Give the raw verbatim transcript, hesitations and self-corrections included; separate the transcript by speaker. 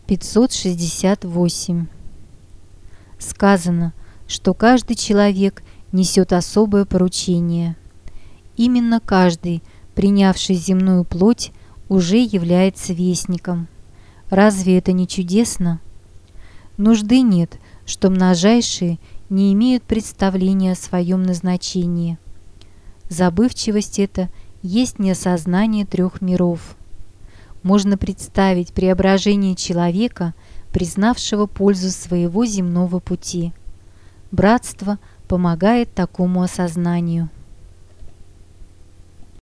Speaker 1: пятьсот шестьдесят восемь. Сказано, что каждый человек несет особое поручение. Именно каждый, принявший земную плоть, уже является вестником. Разве это не чудесно? Нужды нет, что множайшие не имеют представления о своем назначении. Забывчивость это есть неосознание трех миров. Можно представить преображение человека, признавшего пользу своего земного пути. Братство помогает такому осознанию.